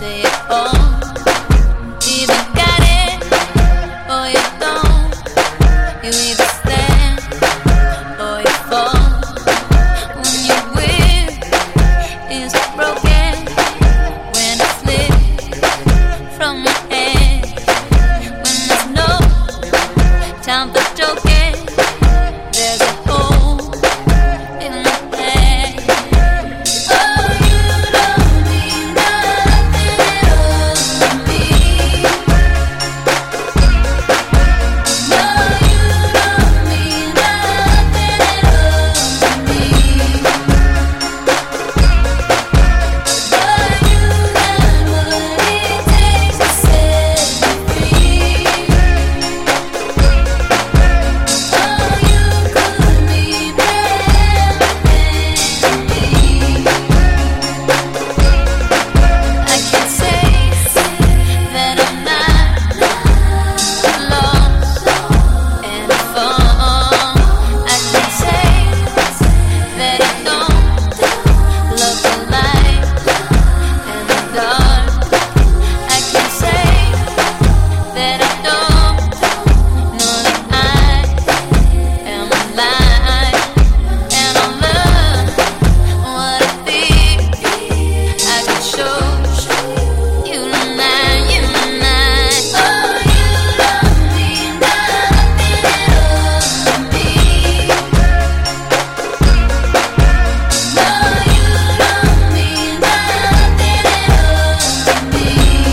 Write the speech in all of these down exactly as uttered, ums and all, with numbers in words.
say it all. Either got it or you don't. You either stand or you fall. When your will is broken, when it slips from your hand, when there's no time for joking, there's a hole in the plan. Oh, you don't mean nothing at all to me. No, you don't mean nothing at all to me. But you got what it takes to set me free. Oh, you could be better than me. I can say that I'm not lost and found. I can say that I don't love the light and the dark. I can say that I don't know that I am alive and I love what I feel. I could show you tonight, you tonight. Oh, you don't mean nothing at all to me. No, you don't mean nothing at all to me.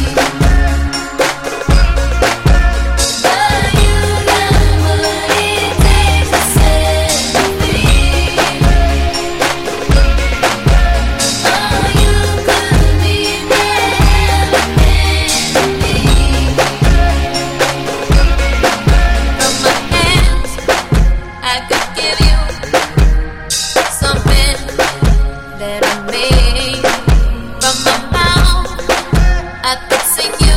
But you got what it takes to set me free. Oh, you could be better than me. From my hands, I could give you something that I made. From my mouth, I could sing you